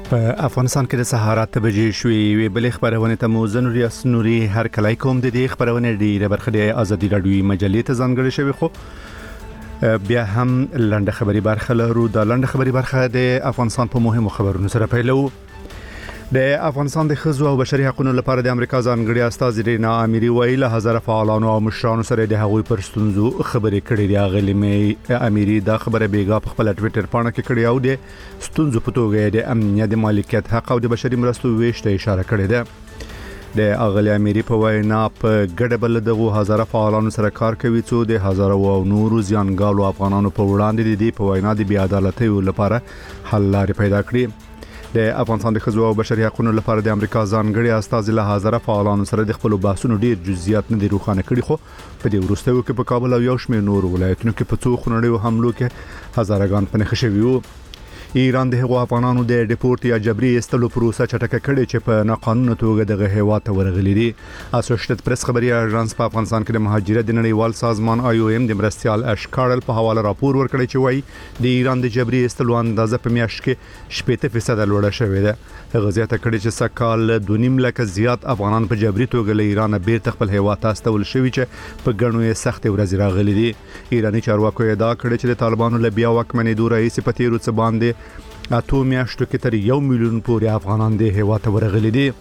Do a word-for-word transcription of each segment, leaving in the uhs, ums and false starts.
په افغانستان کې د سهار اته بجې شوې وی بلې خبرونه ته موزن ریاس نوري هر کله کوم د دې خبرونه ډیره برخه د ازادي راډیوي مجلې ته ځانګړې شوی خو بیا هم لنډه خبري برخه لرو د لنډه خبري برخه د افغانستان په مهمو خبرونو سره پیلو. د افغانستان د ښځو او بشري حقوقو لپاره د امریکا ځانګړي استاذ رینا اميري ویله هزاره فعالانو او مشرانو سره د هغوی پر ستونزو خبرې کړې دي. غلي مې اميري دا خبره بیګا په خپل ټوئیټر باندې کې کړې او د ستونزو په توګه د امنیت د مالکیت حق او د بشري مرستو ویش ته اشاره کړې ده. د اغلی اميري په وینا په ګډه بل دغه هزاره فعالانو سره کار کوي چې د هزاره او نورو ځانګالو افغانانو په وړاندې د دې په وینا د بیا عدالتۍ لپاره حل لارې پیدا کړي. د افغانستان د ښځو او بشري حقوقو لپاره د امریکا ځانګړي استاذ له هزاره فعالانو سره د خپل بحثونو ډیر جزئیات نه دي روښانه کړي خو په دې وروستیو کې په کابل او یو شمېر نور ولایتونو کې په څو خونړیو حملو کې هزارهګان په نښه شوي وو. ایران د هغو افغانانو د ډیپورت یا جبري استلو پروسه چټکه کړې چې په ناقانونه توګه دغه هیواد ته ورغلي دي. اسوسییټډ پریس خبري اژانس په افغانستان کې د مهاجرت د نړیوال سازمان آی او ایم د مرستيال اشکارل په حواله راپور ورکړی چې وایي د ایران د جبري استلو اندازه په میاشت کې شپږ فیصد لوړه شوې ده. هغه زیاته کړې چې سکهال دوه نیم لک زیات افغانان په جبري توګه له ایران بیرته خپل هیواد ته استول شوي چې په ګڼو یې سخت ورځې راغلي دي. ایرانی چارواکو ادعا کړې چې د طالبانو له بیا واکمنۍ دوه رئیس په تیرو څه باندې اته میاشتو کې تر یو میلیون پورې افغانان د هیواد ته ورغلي دي.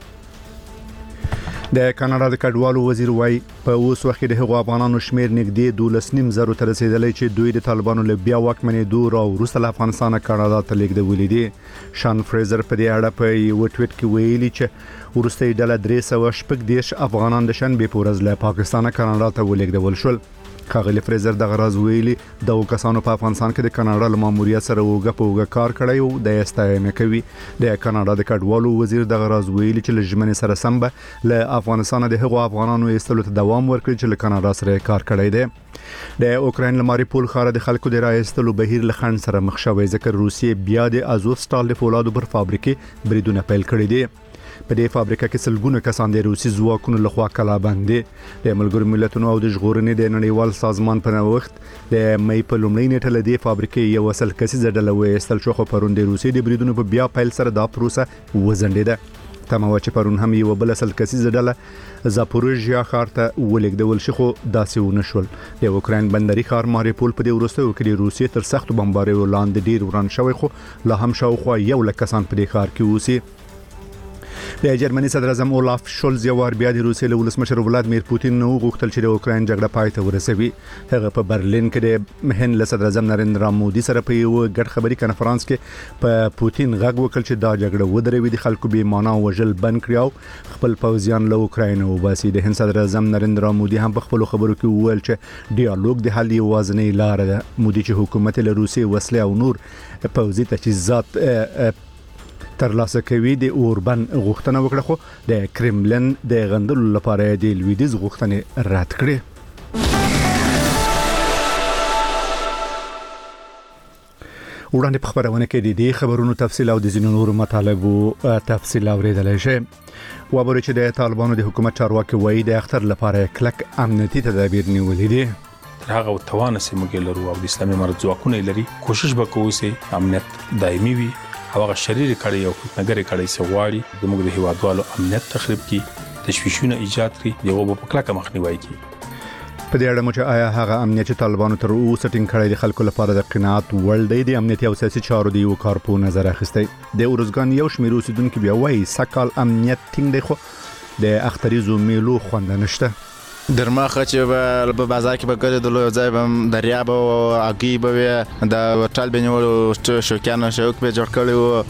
د کاناډا د کډوالو وزیر وای په اوس وخت د هغو افغانانو شمیر نږدې دولس نیم زرو ته رسیدلی چې دوی د طالبانو له بیا واکمنۍ دور او وروسته له افغانستان کاناډا ته لیږدولي دي. شان فریزر په دې اړه په یو ټویټ کې ویلي چې وروسته ډله درې سوه شپږ دېرش افغانان د شنبې په ورځ له پاکستان کاناډا ته ولیږدول شول. خاغلی فریزر د غراز ویلي د کسانو په افغانستان کې د کاناډا له ماموریت سره وګه په وګه کار کړی او د استاینه کوي. د کاناډا د کډوالو وزیر د غراز ویلي چې لجمن سره سم به له افغانستان د هغو افغانانو ایستلو ته دوام ورکړي چې له کاناډا سره کار کړی دی. د اوکراین لماري پول خاره د خلکو د راایستلو بهیر لخند سره مخ شوی ځکه روسیې بیا د ازوفستال د فولادو پر فابریکې بریدونه پیل کړي دي. په دې فابریکه کې سلګونه کسان د روسي ځواکونو لخوا کلا باندې د ملګرو ملتونو او د ژغورنې د نړیوال سازمان په وخت د مې په لومړۍ نیټه له دې فابریکې یو اصل کسي ډله وېستل شو خو پرون د روسي د بریدونو په بیا پیل سره دا پروسه وزنډیده. تمه چې پرون هم یو بل اصل کسي ډله زاپوروژیا ښار ته ولېږدول شي خو داسې ونه شول. د اوکراین بندري ښار ماریپول په دې وروستیو کې د روسي تر سخت بمباریو لاندې ډیر وران شوی خو لا هم شاوخوا یو لک کسان په دې ښار کې اوسي. د جرمني صدر اعظم اولاف شولز یو ور بیا د روسیې له ولسمشر ولادمیر پوتین نو غوښتل چې د اوکراین جګړه پای ته ورسوي. هغه په برلین کې د مهن له صدر اعظم نریندرا مودي سره په یو ګډ خبري کانفرنس کې په پوتین غږ وکړ چې دا جګړه ودروي د خلکو به معنا وژل بند کړي او خپل پوځیان له اوکراین وباسي. د هند صدر اعظم نریندرا مودي هم په خپل خبرو کې وویل چې ډیالوګ د حل یوازینۍ لار ده. مودي چې حکومت له روسیې وسلې او نور پوځي تجهیزات تر لاسه کوي د اوربن غوښتنه وکړه خو د کرملن د غندلو لپاره د لویدیز غوښتنې رد کړې. وړاندې په خبرونه کې د دې خبرونو تفصیل او د ځینو نورو مطالبو تفصیل اوریدلای شئ. وبره چې د طالبانو د حکومت چارواکي وایي د اختر لپاره کلک امنیتي تدابیر نیولې دي. هغه توان سیمه لرو او د اسلامي امارت ځواکونه لري کوشش وکوي چې امنیت دایمي وي. هغه شریر کړي او نګری کړي سواړي د موږ د هیوادوالو امنیت تخریب کی تشویشونه ایجاد کړي یو په کلکه مخنیوي کی. په دې اړه مو چې آیا هغه امنیت چې طالبانو تر اوسه ټینګ کړی د خلکو لپاره د قناعت وړ دی د امنیتي او سیاسي چارو دی یو کار په نظر اخیستی. د اورزګان یو شمېر اوسیدونکو بیا وایي سکهال امنیت ټینګ دی خو د اختریزو میلو خوند نشته. درماخه چې په بازار کې به ګرځېدل او ځای به دریاب او اګي به د هوټل بنول شوکانه شوک به جوړ کړی وو.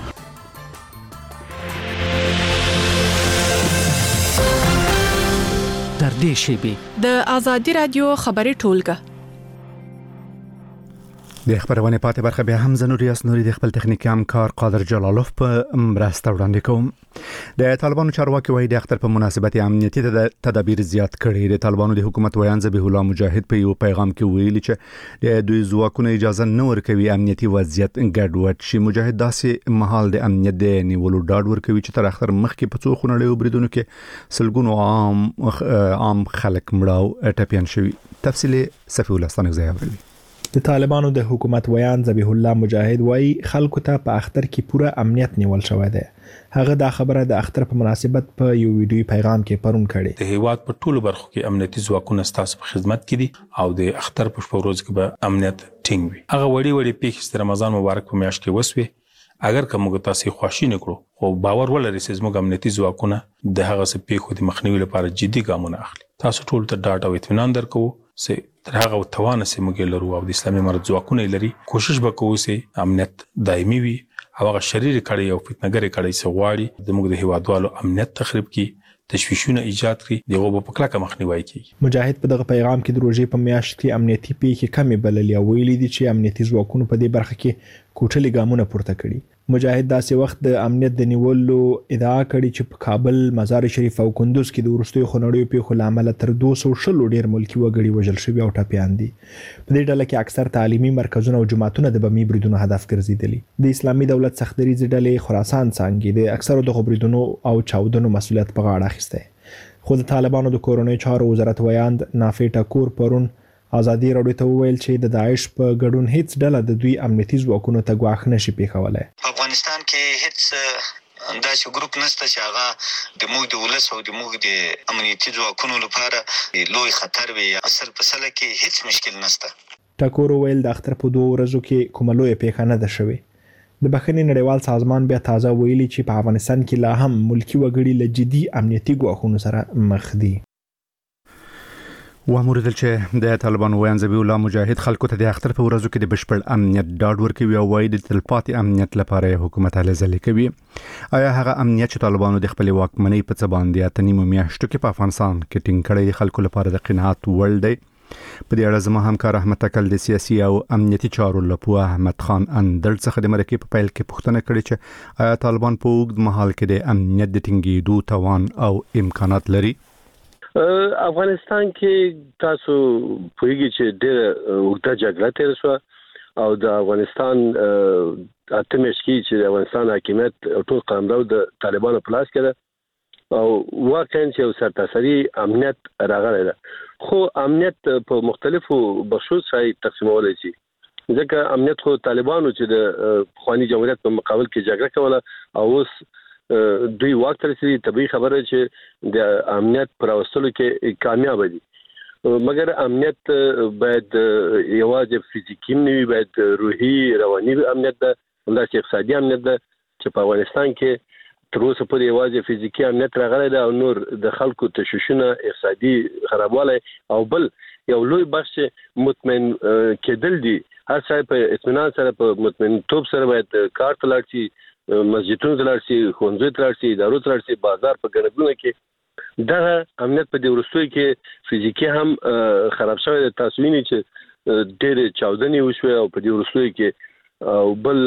در دې شیبه د ازادي رادیو خبري ټولګه د خبرونه پاتې برخه به هم زنور ریاس نوري د خپل تخنیکی همکار قادر جلالوف په مرسته وړاندې کوم. د طالبانو چارواکي وایي د اختر په مناسبت امنیتي تدابیر زیات کړي. د طالبانو د حکومت ویان ذبیح الله مجاهد په یو پیغام کې ویلي چې د دوی ځواکونو اجازه نه ورکوي امنیتي وضعیت ګډوډ شي. مجاهد داسې محل د امنیت د نیولو ډاډ ورکوي چې تر اختر مخکې په څو خونړیو بریدونو کې سلګونو عام عام خلک مړه او ټپيان شوي. تفصیل صفي الله ستانګ زیاوي. د طالبانو د حکومت ویان ذبیح الله مجاهد وایي خلکو ته په اختر کې پوره امنیت نیول شوی دی. هغه دا خبره د اختر په مناسبت په یو ویډیوي پیغام کې پرون کړي. د هیواد په ټولو برخو کې امنیتي ځواکونه ستاسو په خدمت کې دي او د اختر په شپه ورځ کې به امنیت ټینګ وي. هغه وړي وړي پیښې د رمضان مبارک په میاشت کې وسوي. اگر کوم تاسو خوشی نکړو او باور ولرئ چې زموږ امنیتي ځواکونه د هغه څه پیښو د مخنیوي لپاره جدي ګامونه اخلي. تاسو ټول ته ډاټا او اطمینان درکو چې تر هغه توانه سي موږ لرو او د اسلامي امارت ځواکونه لري. کوشش وکړو چې امنیت دایمي وي او هغه شریر کړي او فتنهګری کړي چې غواړي د موږ د هیوادوالو امنیت تخریب کړي، تشویشونه ایجاد کړي، دغه په کلکه مخنیوي کوي. مجاهد په دغه پیغام کې د روزې په میاشت کې امنیتي پیښې کمې بللې او ویلي دي چې امنیتي ځواکونو په دې برخه کې کوټلي ګامونه پورته کړي. مجاهد داسې وخت د امنیت د نیولو ادعا کړې چې په کابل، مزار شریف او کندوز کې د وروستیو خونړیو پیښو له امله تر دوه سوه شل ډیر ملکي وګړي وژل شوي او ټپیان دي. په دې ډله کې اکثر تعلیمي مرکزونه او جماعتونه د بمي بریدونو هدف ګرځېدلي. د اسلامي دولت سختدریځې ډلې خراسان څانګې د اکثرو دغو بریدونو او چاودنو مسؤلیت په غاړه اخیستی. خو د طالبانو د کورنیو چارو وزارت ویاند نافع ټکور پرون ازادي راډیو ته وویل چې د داعش په ګډون هیڅ ډله د دوی امنیتي ځواکونو ته ګواښ نشي پیښولی. په افغانستان کې هیڅ داسې ګروپ نشته چې هغه د موږ د ولس او د موږ د امنیتي ځواکونو لپاره لوی خطر وي. اصل په سله کې هیڅ مشکل نشته. ټکور وویل د اختر په دوه ورځو کې کومه لویه پیښه نه ده شوې. د بخښنې نړیوال سازمان بیا تازه ویلي چې په افغانستان کې لا هم ملکي وګړي له جدي امنیتي ګواښونو سره مخ دي. واموردل چې د طالبانو ویان ذبیح الله مجاهد خلکو ته د اختر په ورځو کې د بشپړ امنیت ډاډ ورکوي او وايي د تلپاتې امنیت لپاره حکومت هلې ځلې کوي. آیا هغه امنیت چې طالبانو د خپل واکمنۍ په څه باندې اته نیمو میاشتو کې په افغانستان کې ټینګ کړی د خلکو لپاره د قناعت وړ دی؟ په دې اړه زما همکار احمد تکل د سیاسي او امنیتي چارو لپاره احمد خان اندړ څخه د مرکې په پیل کې پوښتنه کړې چې آیا طالبان په اوږد مهال کې د امنیت د ټینګېدو توان او امکانات لري؟ افغانستان کې تاسو پوهیږئ چې ډېره اوږده جګړه تېره شوه او د افغانستان اته میاشتې کې چې د افغانستان حاکمیت ټول قلمرو د طالبانو په لاس کې ده او واقعا چې یو سرتاسري امنیت راغلی ده. خو امنیت په مختلفو بخشو سره تقسیمولی شي ځکه امنیت خو طالبانو چې د پخواني جمهوریت په مقابل کې جګړه کوله او اوس دوی واک ته رسېدي. طبیعي خبره چې د امنیت پر راوستلو کې کامیاب دي، مګر امنیت باید یوازې فزیکي نه وي، باید روحي رواني امنیت ده، همداسې اقتصادي امنیت ده چې په افغانستان کې تر اوسه پورې یوازې فزیکي امنیت راغلی ده او نور د خلکو تشویشونه، اقتصادي خرابوالی او بل یو لوی بخش مطمئن کېدل دي. هر څه په اطمینان سره په مطمئن توب سره باید کار ته لاړ شي، مسجدونو ته لاړ شي، ښوونځیو ته لاړ شي، ادارو ته لاړ شي، بازار په ګڼه کې دغه امنیت په دې وروستیو کې فزیکي هم خراب شوی دی. تاسو وینئ چې ډېرې چاودنې وشوې او په دې وروستیو کې او بل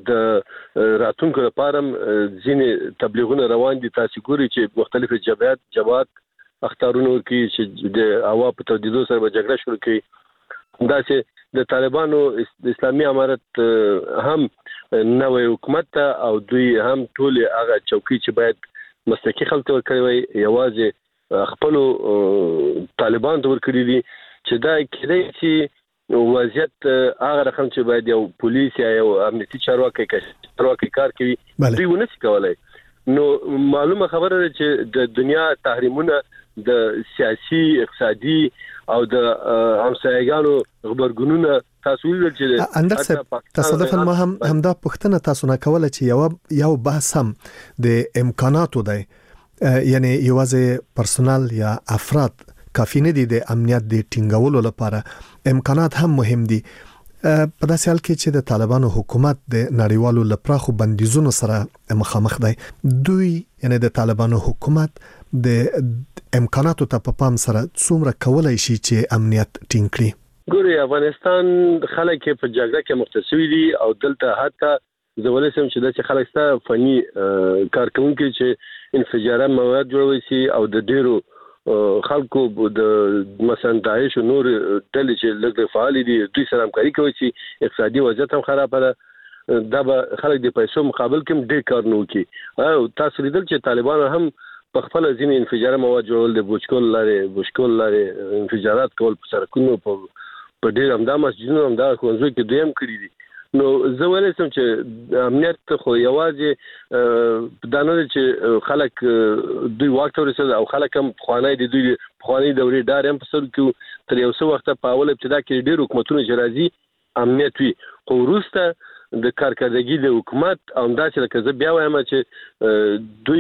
د راتلونکو لپاره ځینې تبلیغونه روان دي. تاسو ګورئ چې مختلفې جبهات جماعت اخطارونه ورکوي چې د هوا په تودېدو سره به جګړه شروع کوي. همداسې د طالبانو اسلامي امارت هم نوې حکومت ته او دوی هم ټول هغه چوکۍ چې باید مسلکي خلک ورکړي وي یوازې خپل طالبان ته ورکړي دي چې دا کېدای چې وضعیت هغه رقم چې باید یو پولیس یا یو امنیتي چارواکي چارواکي کار کوي دوی ونشي کولای. نو معلومه خبره ده چې د دنیا تحریمونه د سیاسي، اقتصادي او د همسایګانو خبرګونونه تاسو ویل چې اندر صاحب تصادفاً ما هم همدا پوښتنه تاسو نه کوله چې یو یو بحث هم د امکاناتو دی، یعنی یوازې پرسونل یا افراد کافی نه دي د امنیت د ټینګولو لپاره، امکانات هم مهم دي. په داسې حال کې چې د طالبانو حکومت د نړیوالو لپاره بندیزونو سره مخامخ دی، دوی یعنی د طالبانو حکومت د امکاناتو ته په پام سره څومره کولای شي چې امنیت ټینګ کړي؟ ګوري افغانستان خلک په جګړه کې مختصوي دي او دلته حتی زولې سم چې د خلک سره فني کارکونکي چې انفجارات مواد جوړوي شي او د ډیرو خلکو د مثلا داعش او نور ډلې چې لږ فعال دي دوی سره همکاري کوي چې اقتصادي وضعیت هم خراب ده. دا به خلک د پیسو مقابل کې ډېر کار نه کوي. او تاسو لیدل چې طالبان هم په خپل ځینې انفجار مواد جوړول د بوشکول لارې بوشکول لارې انفجارات کول په سرکونو په په ډېر همدا مسجدونو همدا ښوونځیو کې دویم کړي دي. نو زه ویلی سم چې امنیت خو یوازې دا نه دی چې خلک دوی واک ته ورسېدل او خلک هم پخوانی د دوی پخوانۍ دورې ډار هم په سر کې تر یو څه وخته په اول ابتدا کې ډېر حکومتونه چې راځي امنیت وي، خو وروسته د کارکردګي د حکومت او همداسې لکه زه بیا وایم چې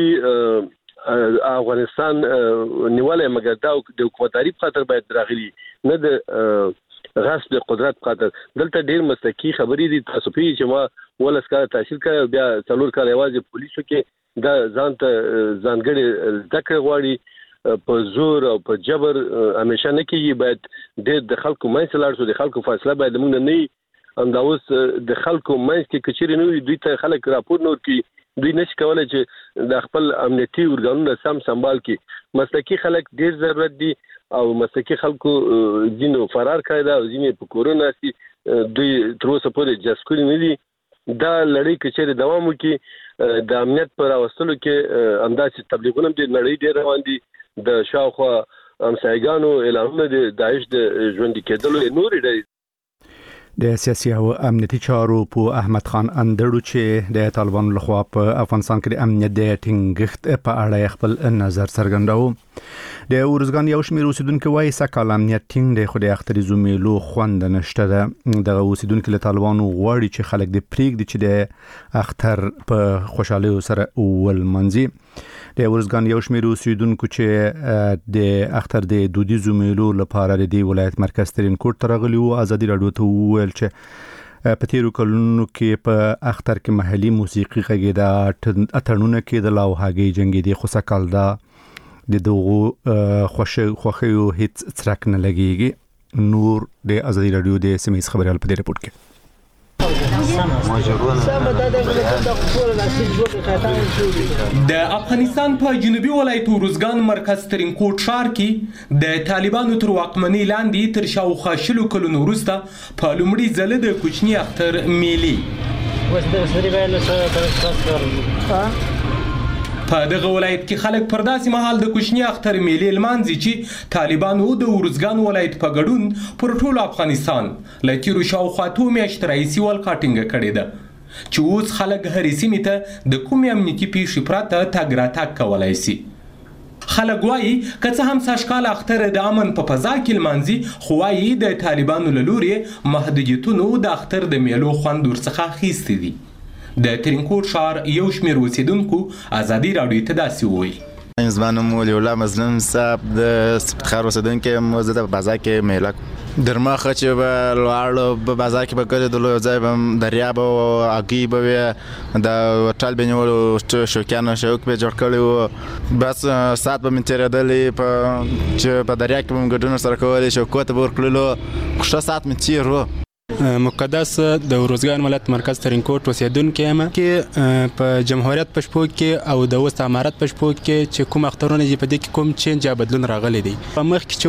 دوی افغانستان نیولی مګر دا د حکومتداري په خاطر باید راغلي، نه د غصب د قدرت خاطر. دلته ډیر مسلکي خبرې دي. تاسو پیږئ چې ما ولس کال تحصیل کړی بیا څلور کال یوازې پولیسو کې دا ځان ته ځانګړې زده کړې غواړي، په زور او په جبر همیشه نه کېږي. باید ډېر د خلکو منځ ته لاړ شو، د خلکو فاصله باید موږ نه وي. همدا اوس د خلکو منځ کې که چیرې نه وي دوی ته خلک راپور نه ورکوي، دوی نشي کولی چې د خپل امنیتي ارګانونه سم سنبال کړي. مسلکي خلک ډېر ضرورت دي او مسلکي خلکو ځینو فرار کړی ده او ځینې په کورونه دي، دوی تر اوسه پورې جذب کړي نه دي. دا لړۍ که چیرې دوام وکړي د امنیت په راوستلو کې همداسې تبلیغونه هم د نړۍ ډېر روان دي. د شاوخوا همسایګانو اعلانونه د داعش د ژوندي کېدلو نورې ډلې. د سیاسي او امنیتي چارو په احمد خان اندړو چې د طالبانو لخوا په افغانستان کې د امنیت د ټینګښت په اړه خپل نظر څرګنداوه. د ورزګان یو شمېر اوسیدونکو وایي سکهال امنیت ټینګ دی خو د اختریزو میلو خوند نشته ده. دغه اوسیدونکو له طالبانو غواړي چې خلک د پریږدي چې د اختر په خوشحالۍ سره ولمانځي. د ورزګان یو شمېر اوسیدونکو چې د اختر د دودیزو میلو لپاره د دې ولایت مرکز ترینکوټ ته راغلي وو ازادي راډیو ته وویل چې په تیرو کلونو کې په اختر کې محلي موسیقي غږېده، اتڼونه کېدل او هګۍ جنګېدې، خو سږ دا د دغو خوښیو هیڅ څرک نه لګېږي. نور د ازادي راډیو د سیمه ییز خبريال په دې رپورټ کې د افغانستان په جنوبي ولایت ورزګان مرکز ترینکوټ ښار کې د طالبانو تر واکمنۍ لاندې تر شاوخوا شلو کلونو وروسته په لومړي ځل د کوچني اختر میلې په دغه ولایت کې خلک پر داسې مهال د کوچني اختر میلې لمانځي چې طالبانو د ورزګان ولایت په ګډون پر ټول افغانستان له تیرو شاوخوا څو میاشتو راهیسې ولقه ټینګه کړې ده چې اوس خلک هرې سیمې ته د کومې امنیتي پیښې پرته تګ راتګ کولی شي. خلک وایي که څه هم سږکال اختر د امن په فضا کې لمانځي، خو وایي د طالبانو له لورې محدودیتونو د اختر د میلو خوند ورڅخه اخیستی دي. د ترینکوټ ښار یو شمېر اوسیدونکو ازادي راډیو ته داسې وویل. زما نوم ولی الله مظلوم صاحب د سپتخار اوسیدونکی یم. زه د بازار کې میله در مخه چې به لاړو په بازار کې به ګرځېدلو، یو ځای به هم دریاب او هګۍ به وې، د هوټل به نیولو، شوقیانو شوق به جوړ کړی و، بس ساعت به مې تېرېدلې په چې په دریاب کې به مې ګډون سره کولې، شوقو ته به ورکړلو، ښه ساعت مې تېر و. مقدس د ورزګان ولایت مرکز ترینکوټ اوسیدونکی یم کې په جمهوریت په شپو کې او د اوس امارت په شپو کې چې کوم اخترونه دي په دې کې کوم چینج یا بدلون راغلی دی. په مخ کې چې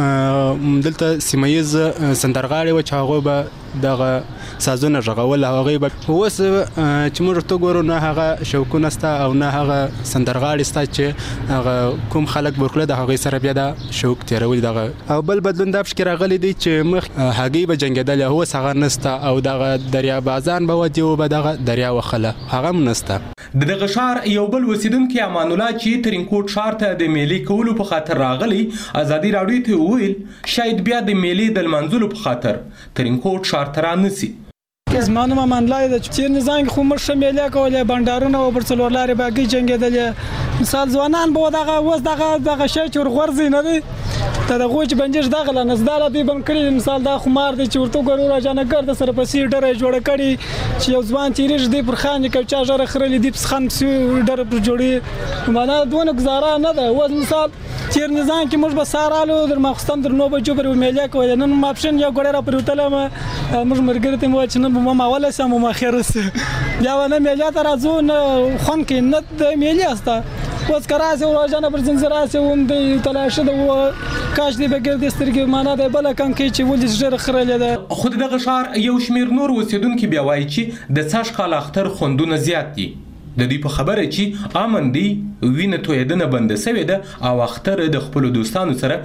و دلته سیمه ییز سندرغاړي و چې هغوی به دغه سازونه غږول، هغوی به اوس چې موږ ورته ګورو نه هغه شوقونه شته او نه هغه سندرغاړي شته چې هغه کوم خلک به ورکړه د هغوی سره بیا د شوق تېرول دغه. او بل بدلون دا پکې راغلی دی چې مخ هګۍ به جنګېدلې، اوس هغه نسته او دغه دریاب ازان به ودی او به دغه دریا وخله هغه هم نسته. د دغه ښار یو بل اوسیدونکی امان الله چې ترینکوټ ښار ته د میلې کولو په خاطر راغلی ازادي راډیو ته وویل شاید بیا د میلې د لمانځلو په خاطر ترینکوټ ښار ته رانسي. زما نوم امان الله دی. تیر نظام خو موږ ښه میلې کولې، بنډارونه او پر څلور لارې به هګۍ جنګېدلې، مثال ځوانان به دغه اوس دغه دغه شی چې ورغورځي نه دی ته د هغوی چې بنجش دغه له نسدا له دوی بند کړي. مثال دا خمار دی چې ورته ګورو راجانه ګرده سره پسې ډره یې جوړه کړي چې یو ځوان تېرېږي دی پر خاندي کوي چا ژره خرلي دی پس خان پسې ډره پر جوړي، معنا دونه ګزاره نه ده. اوس مثال تیر نظام کې موږ به سهار رالو در ماخوستن در نو بجو پورې به میلې کولې، نن ماپښین یو ګوړی را پرې وتلی یم، موږ ملګري ته مې وویل چې نن به ما اوله سي ما خیر سي، بیا به نه میلې ته راځو نه خوند کوي نه د میلې هسته. اوس که راسې وراجانه پر ځنځیر راسې وم دی تلاشه ده کاش دی به ګردې سترګې معنا دی بله کم کوي چې ولې ژره خرلې ده. خو د دغه ښار یو شمېر نور اوسیدونکي بیا وایي چې د سږکال اختر خوندونه زیات دي. د دوی په خبره چې امن دی، وینه تویېدنه بنده سوې ده او اختر د خپلو دوستانو سره